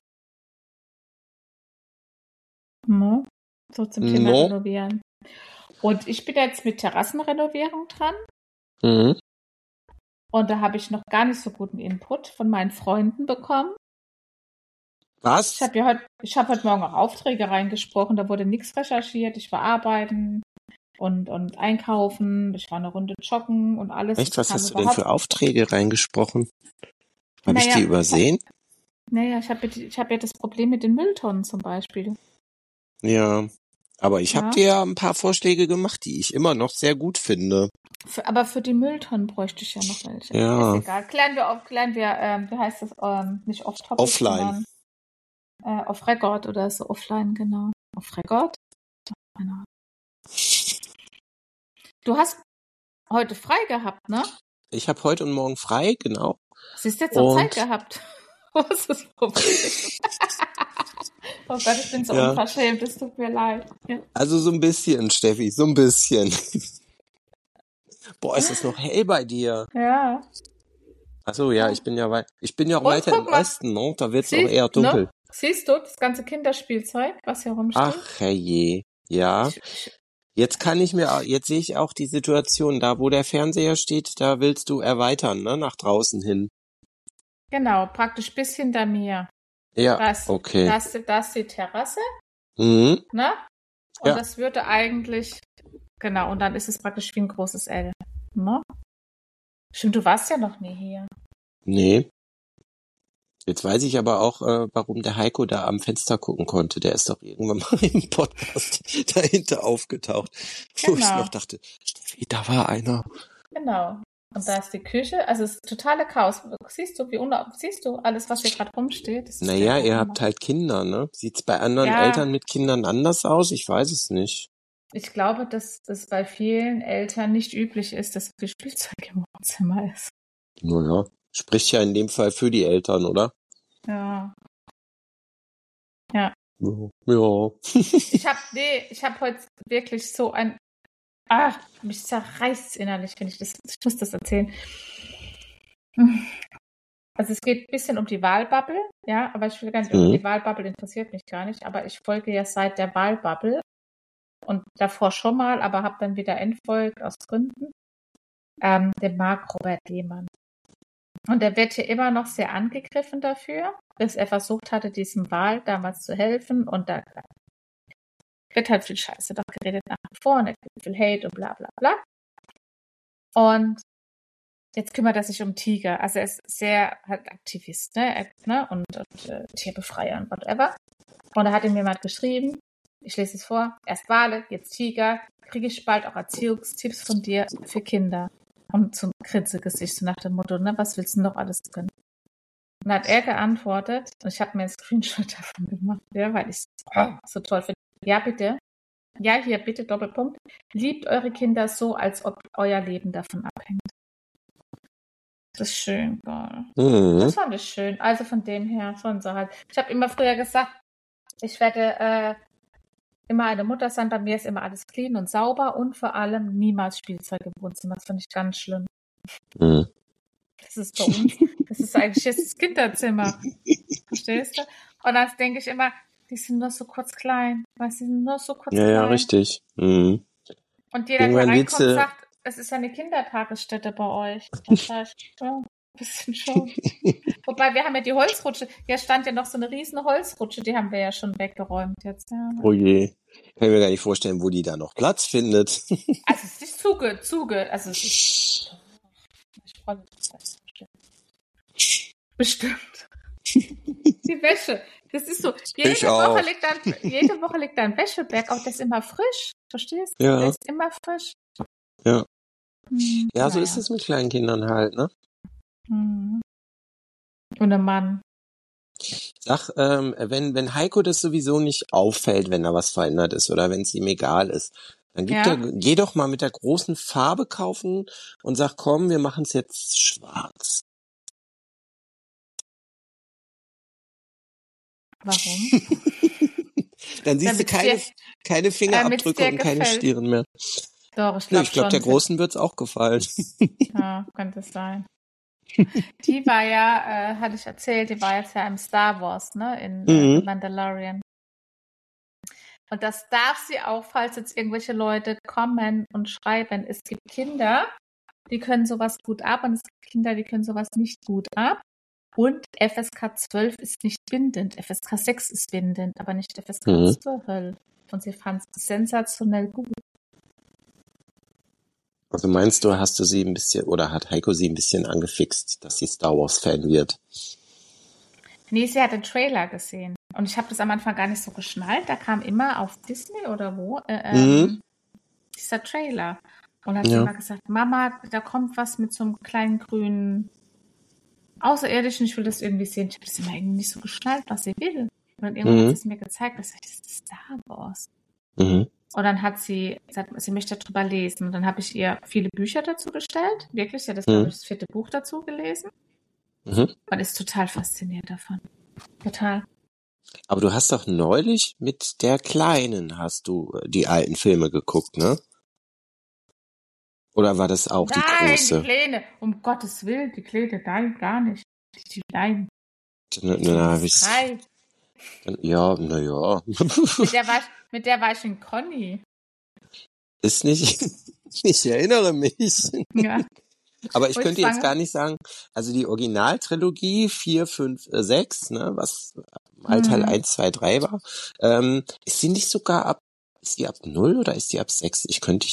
No. So zum Thema Renovieren. Und ich bin jetzt mit Terrassenrenovierung dran. Mhm. Und da habe ich noch gar nicht so guten Input von meinen Freunden bekommen. Was? Ich habe heute Morgen auch Aufträge reingesprochen, da wurde nichts recherchiert. Ich war arbeiten und einkaufen, ich war eine Runde joggen und alles. Echt, was hast du denn für Aufträge reingesprochen? Habe ich die übersehen? Ich hab ja das Problem mit den Mülltonnen zum Beispiel. Ja, aber ich habe dir ja ein paar Vorschläge gemacht, die ich immer noch sehr gut finde. Aber für die Mülltonnen bräuchte ich ja noch welche. Ja. Ist egal. Klären wir, wie heißt das, nicht off-topic, offline. Off-Record oder so, offline, genau. Off-Record? Genau. Du hast heute frei gehabt, ne? Ich habe heute und morgen frei, genau. Siehst du jetzt noch Zeit gehabt? Was ist das Problem? Oh Gott, ich bin so unverschämt, es tut mir leid. Ja. Also so ein bisschen, Steffi, so ein bisschen. Boah, ist es noch hell bei dir? Ja. Achso, ja, ich bin ja weiter im Osten, ne? Da wird es auch eher dunkel. Ne? Siehst du das ganze Kinderspielzeug, was hier rumsteht? Ach herrje, ja. Jetzt sehe ich auch die Situation, da wo der Fernseher steht, da willst du erweitern, ne? Nach draußen hin. Genau, praktisch bis hinter mir. Ja, okay. Das ist die Terrasse, ne? Und das würde eigentlich, genau, und dann ist es praktisch wie ein großes L, ne? Stimmt, du warst ja noch nie hier. Nee. Jetzt weiß ich aber auch, warum der Heiko da am Fenster gucken konnte. Der ist doch irgendwann mal im Podcast dahinter aufgetaucht. Wo ich noch dachte, Steffi, da war einer. Genau. Und da ist die Küche, also es ist totale Chaos. Siehst du, siehst du alles, was hier gerade rumsteht? Naja, ihr habt halt Kinder, ne? Sieht's bei anderen Eltern mit Kindern anders aus? Ich weiß es nicht. Ich glaube, dass es bei vielen Eltern nicht üblich ist, dass viel Spielzeug im Wohnzimmer ist. Naja, spricht ja in dem Fall für die Eltern, oder? Ja. Ja. Ja. Ich habe heute wirklich so mich zerreißt innerlich, wenn ich muss das erzählen. Also es geht ein bisschen um die Wahlbubble, ja, aber ich will gar nicht, die Wahlbubble interessiert mich gar nicht, aber ich folge ja seit der Wahlbubble und davor schon mal, aber habe dann wieder entfolgt aus Gründen, den Marc Robert Lehmann. Und der wird hier immer noch sehr angegriffen dafür, dass er versucht hatte, diesem Wahl damals zu helfen und da wird halt viel Scheiße doch geredet nach wie vor und er gibt viel Hate und bla bla bla. Und jetzt kümmert er sich um Tiger. Also er ist sehr halt Aktivist, ne? Und Tierbefreier und whatever. Und da hat ihm jemand geschrieben, ich lese es vor, erst Wale, jetzt Tiger, kriege ich bald auch Erziehungstipps von dir für Kinder. Und zum Kritzegesicht, so nach dem Motto, ne, was willst du noch alles können? Und dann hat er geantwortet, und ich habe mir einen Screenshot davon gemacht, ja, weil ich es so toll finde. Ja, bitte. Ja, hier, bitte, Doppelpunkt. Liebt eure Kinder so, als ob euer Leben davon abhängt. Das ist schön, Gott. Das fand ich schön. Also von dem her, so und so halt. Ich habe immer früher gesagt, ich werde immer eine Mutter sein. Bei mir ist immer alles clean und sauber und vor allem niemals Spielzeug im Wohnzimmer. Das finde ich ganz schlimm. Das ist bei uns. Das ist eigentlich jetzt das Kinderzimmer. Verstehst du? Und dann denke ich immer, die sind nur so kurz klein. Weißt du, die sind nur so kurz klein. Ja, richtig. Und jeder, der reinkommt, sagt, es ist ja eine Kindertagesstätte bei euch. Das heißt, ja, ein bisschen schon. Wobei, wir haben ja die Holzrutsche. Hier stand ja noch so eine riesen Holzrutsche, die haben wir ja schon weggeräumt jetzt. Ja. Oh je. Kann ich mir gar nicht vorstellen, wo die da noch Platz findet. Also es ist nicht also es ist... Ich freue mich, das bestimmt. Die Wäsche. Das ist so, jede Woche liegt da ein Wäscheberg, aber der ist immer frisch. Verstehst du? Ja. Der ist immer frisch. Ja. Ja, so ist es mit kleinen Kindern halt, ne? Und ein Mann. Sag, wenn Heiko das sowieso nicht auffällt, wenn da was verändert ist oder wenn es ihm egal ist, dann geh doch mal mit der großen Farbe kaufen und sag, komm, wir machen es jetzt schwarz. Warum? Dann siehst du keine Fingerabdrücke und keine Stieren mehr. Doch, ich glaube der Großen wird's auch gefallen. Ja, könnte es sein. Die war ja, hatte ich erzählt, die war jetzt ja im Star Wars, ne, in The Mandalorian. Und das darf sie auch, falls jetzt irgendwelche Leute kommen und schreiben, es gibt Kinder, die können sowas gut ab und es gibt Kinder, die können sowas nicht gut ab. Und FSK 12 ist nicht bindend. FSK 6 ist bindend, aber nicht FSK 12. Und sie fand es sensationell gut. Also meinst du, hast du sie ein bisschen, oder hat Heiko sie ein bisschen angefixt, dass sie Star Wars Fan wird? Nee, sie hat den Trailer gesehen. Und ich habe das am Anfang gar nicht so geschnallt. Da kam immer auf Disney oder wo dieser Trailer. Und hat sie immer gesagt, Mama, da kommt was mit so einem kleinen grünen Außerirdischen. Ich will das irgendwie sehen. Ich habe das immer irgendwie nicht so geschnallt, was sie will. Und dann irgendwann hat sie es mir gezeigt. Das ist Star Wars. Und dann hat sie gesagt, sie möchte darüber lesen. Und dann habe ich ihr viele Bücher dazu bestellt. Wirklich, sie hat glaube ich, das 4. Buch dazu gelesen. Und ist total fasziniert davon. Total. Aber du hast doch neulich mit der Kleinen hast du die alten Filme geguckt, ne? Oder war das auch die Große? Nein, die Kleine. Um Gottes Willen, die Kleine, nein, gar nicht. Die Kleine. Ja, naja. Mit der war ich in Conny. Ist nicht, ich erinnere mich. Ja. Aber ich könnte jetzt gar nicht sagen, also die Originaltrilogie 4, 5, 6, ne, was mal Teil 1, 2, 3 war, ist sie nicht sogar ab Ist die ab 0 oder ist die ab 6? Ich könnte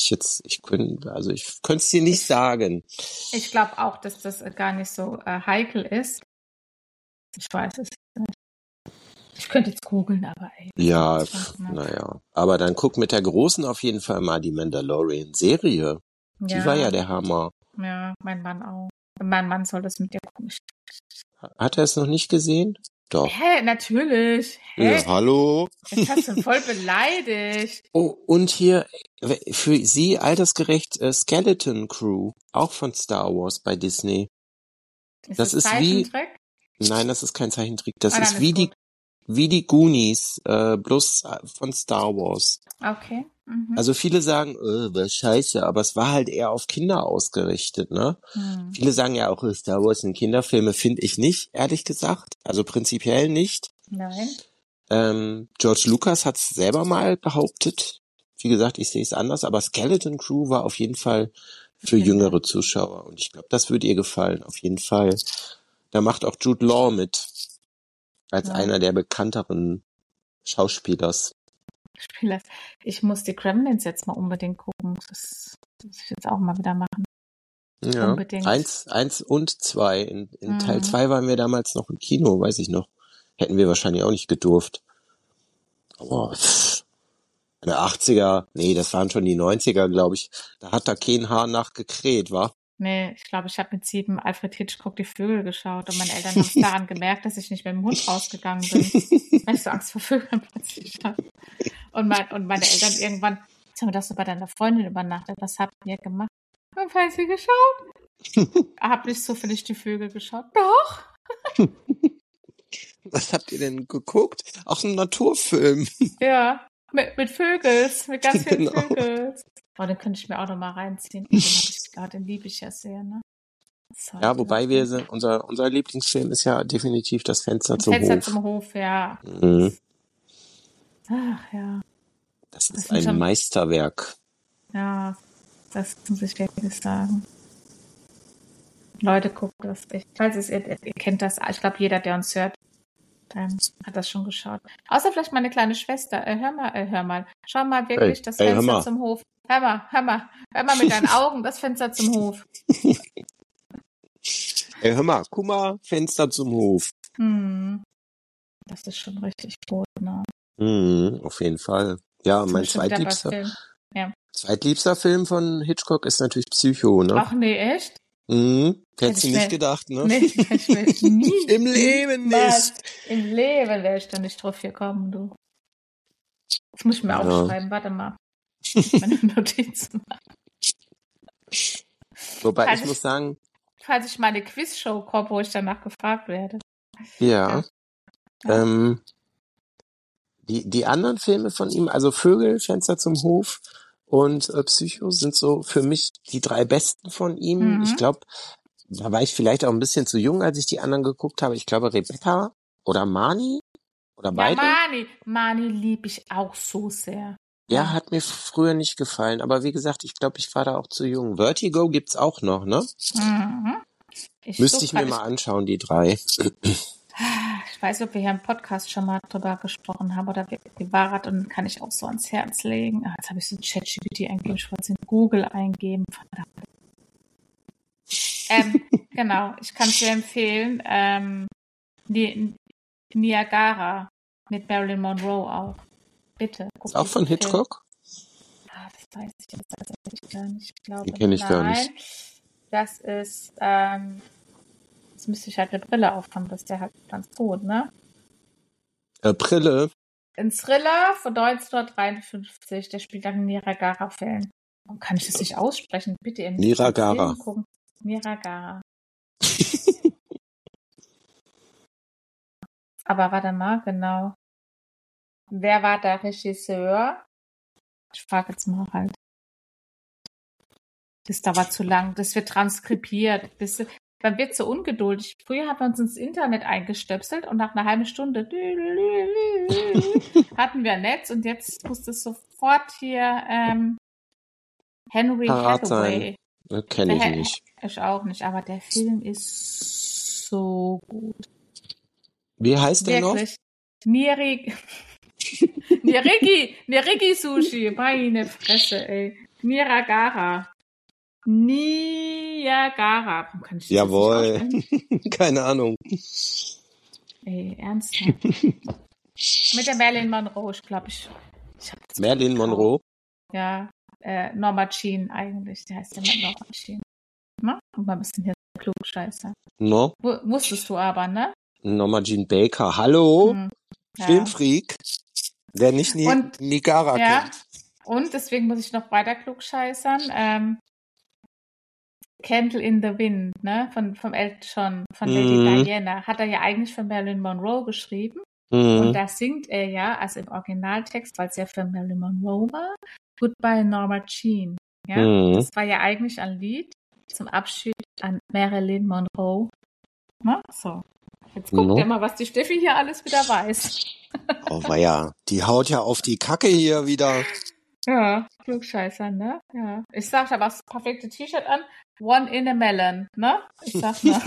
es dir nicht sagen. Ich glaube auch, dass das gar nicht so heikel ist. Ich weiß es nicht. Ich könnte jetzt googeln, aber ey. Ja, naja. Aber dann guck mit der Großen auf jeden Fall mal die Mandalorian-Serie. Die war ja der Hammer. Ja, mein Mann auch. Mein Mann soll das mit dir gucken. Hat er es noch nicht gesehen? Doch. Hä, natürlich. Hä? Ja, hallo? Jetzt hast du ihn voll beleidigt. Oh, und hier für Sie altersgerecht Skeleton Crew, auch von Star Wars bei Disney. Das ist Zeichentrick? Nein, das ist kein Zeichentrick. Das ist wie die Goonies, bloß von Star Wars. Okay. Mhm. Also viele sagen, was scheiße, aber es war halt eher auf Kinder ausgerichtet, ne? Mhm. Viele sagen ja auch, Star Wars sind Kinderfilme, finde ich nicht, ehrlich gesagt. Also prinzipiell nicht. Nein. George Lucas hat es selber mal behauptet. Wie gesagt, ich sehe es anders, aber Skeleton Crew war auf jeden Fall für jüngere Zuschauer. Und ich glaube, das würde ihr gefallen, auf jeden Fall. Da macht auch Jude Law mit. Als einer der bekannteren Schauspielers. Ich muss die Gremlins jetzt mal unbedingt gucken. Das muss ich jetzt auch mal wieder machen. Ja, unbedingt. 1 und 2. In Teil 2 waren wir damals noch im Kino, weiß ich noch. Hätten wir wahrscheinlich auch nicht gedurft. Aber in der 80er, nee, das waren schon die 90er, glaube ich. Da hat da kein Haar nachgekräht, wa? Nee, ich glaube, ich habe mit 7 Alfred Hitchcock die Vögel geschaut und meine Eltern haben es daran gemerkt, dass ich nicht mit dem Hund rausgegangen bin, weil ich so Angst vor Vögeln plötzlich hatte. Und meine Eltern irgendwann, jetzt haben wir das so bei deiner Freundin übernachtet, was habt ihr gemacht? Haben Sie geschaut? Hab nicht zufällig die Vögel geschaut? Doch. Was habt ihr denn geguckt? Auch ein Naturfilm. Ja, mit Vögels, mit ganz vielen Vögels. Oh, den könnte ich mir auch noch mal reinziehen. Den liebe ich ja sehr, ne? Ja, wobei unser Lieblingsfilm ist ja definitiv das Fenster zum Hof. Fenster zum Hof, ja. Mhm. Ach ja. Das ist ein Meisterwerk. Ja, das muss ich wirklich sagen. Leute, guckt das. Falls ihr kennt das, ich glaube, jeder, der uns hört, hat das schon geschaut. Außer vielleicht meine kleine Schwester. Hör mal. Schau mal wirklich das Fenster zum Hof. Hör mal mit deinen Augen das Fenster zum Hof. Hör mal, guck mal, Fenster zum Hof. Das ist schon richtig gut, ne? Auf jeden Fall. Ja, mein zweitliebster Film von Hitchcock ist natürlich Psycho, ne? Ach nee, echt? Hättest du nicht gedacht, ne? Nee, ich will nie. Im Leben nicht. Im Leben wäre ich da nicht drauf gekommen, du. Das muss ich mir aufschreiben, warte mal. Meine Notizen. Wobei ich muss sagen, falls ich meine Quizshow komme, wo ich danach gefragt werde. Ja. Die anderen Filme von ihm, also Vögel, Fenster zum Hof und Psycho sind so für mich die 3 besten von ihm. Ich glaube, da war ich vielleicht auch ein bisschen zu jung, als ich die anderen geguckt habe. Ich glaube, Rebecca oder Marnie oder beide. Marnie liebe ich auch so sehr. Ja, hat mir früher nicht gefallen. Aber wie gesagt, ich glaube, ich war da auch zu jung. Vertigo gibt's auch noch, ne? Müsste ich mir mal anschauen, die 3. Ich weiß nicht, ob wir hier im Podcast schon mal drüber gesprochen haben oder privat, und kann ich auch so ans Herz legen. Jetzt habe ich so ein ChatGPT eingegeben, ich wollte es in Google eingeben. Verdammt. Genau, ich kann es dir empfehlen. Niagara mit Marilyn Monroe auch. Bitte. Ist auch von Hitchcock? Das weiß ich jetzt tatsächlich gar nicht. Ich glaube, den kenne ich gar nicht. Das ist, jetzt müsste ich halt eine Brille aufhaben, das ist der halt ganz gut, ne? Brille? Ein Thriller von 1953, der spielt dann in Niagara-Fällen. Warum kann ich das nicht aussprechen? Bitte in Niagara. gucken. Niagara. Aber warte mal, genau. Wer war der Regisseur? Ich frage jetzt mal halt. Das dauert zu lang. Das wird transkribiert. Man wird so ungeduldig. Früher hat man uns ins Internet eingestöpselt und nach einer halben Stunde hatten wir Netz, und jetzt muss das sofort hier Henry Hathaway. Kenne ich nicht. Ich auch nicht, aber der Film ist so gut. Wie heißt der noch? Wirklich. Nirigi Sushi, meine Fresse, ey. Niagara. Warum kann ich das Jawohl. nicht aussprechen? Keine Ahnung. Ey, ernsthaft. Mit der Marilyn Monroe, ich glaube, ich habe das Marilyn Monroe? Ja, Norma Jean eigentlich. Die heißt ja mit Norma Jean. Ne? Und mal ein bisschen hier klugscheißer. No? Wusstest du aber, ne? Norma Jean Baker. Hallo? Ja. Filmfreak. Wer nicht Niagara kennt. Und deswegen muss ich noch weiter klugscheißern. Candle in the Wind, ne? Vom Elton John, von Lady Diana. Hat er ja eigentlich für Marilyn Monroe geschrieben. Und da singt er ja, also im Originaltext, weil es ja für Marilyn Monroe war, Goodbye Norma Jean. Ja? Das war ja eigentlich ein Lied zum Abschied an Marilyn Monroe. Na, so. Jetzt guckt ihr mal, was die Steffi hier alles wieder weiß. Oh weia, die haut ja auf die Kacke hier wieder. Ja, Klugscheißer, ne? Ja. Ich sag da was perfekte T-Shirt an. One in a melon, ne? Ich sag mal.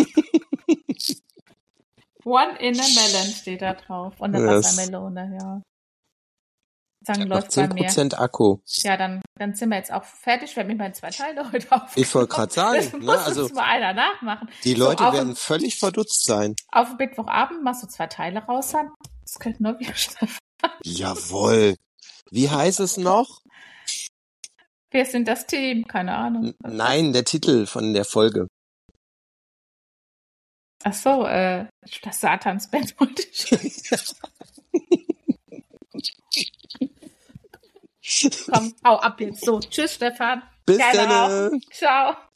One in a melon steht da drauf. Und eine Wassermelone, ja. Sagen, läuft bei mir. 10% Akku. Ja, dann sind wir jetzt auch fertig. Ich werde mich mal in 2 Teile heute aufnehmen. Ich wollte gerade sagen, das muss uns mal einer nachmachen. Die Leute werden völlig verdutzt sein. Auf dem Mittwochabend machst du 2 Teile raus. Das könnte nur wieder Stefan. Jawohl. Wie heißt es noch? Wir sind das Team, keine Ahnung. Nein, der Titel von der Folge. Ach so, das Satansband wollte ich. Komm, hau ab jetzt. So, tschüss, Stefan. Bis dann. Ciao.